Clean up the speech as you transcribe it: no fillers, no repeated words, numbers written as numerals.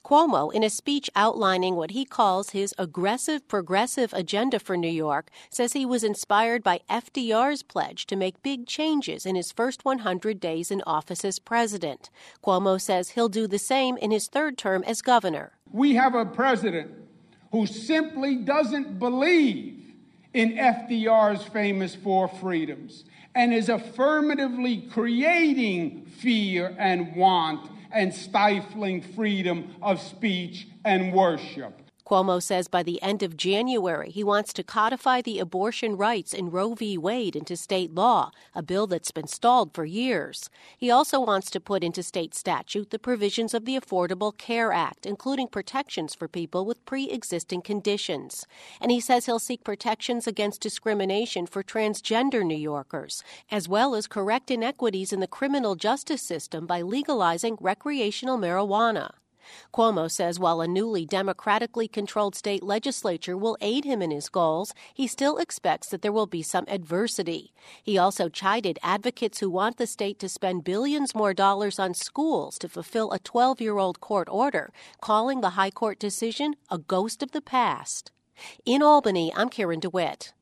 Cuomo, in a speech outlining what he calls his aggressive progressive agenda for New York, says he was inspired by FDR's pledge to make big changes in his first 100 days in office as president. Cuomo says he'll do the same in his third term as governor. We have a president who simply doesn't believe in FDR's famous four freedoms and is affirmatively creating fear and want and stifling freedom of speech and worship. Cuomo says by the end of January, he wants to codify the abortion rights in Roe v. Wade into state law, a bill that's been stalled for years. He also wants to put into state statute the provisions of the Affordable Care Act, including protections for people with pre-existing conditions. And he says he'll seek protections against discrimination for transgender New Yorkers, as well as correct inequities in the criminal justice system by legalizing recreational marijuana. Cuomo says while a newly democratically controlled state legislature will aid him in his goals, he still expects that there will be some adversity. He also chided advocates who want the state to spend billions more dollars on schools to fulfill a 12-year-old court order, calling the high court decision a ghost of the past. In Albany, I'm Karen DeWitt.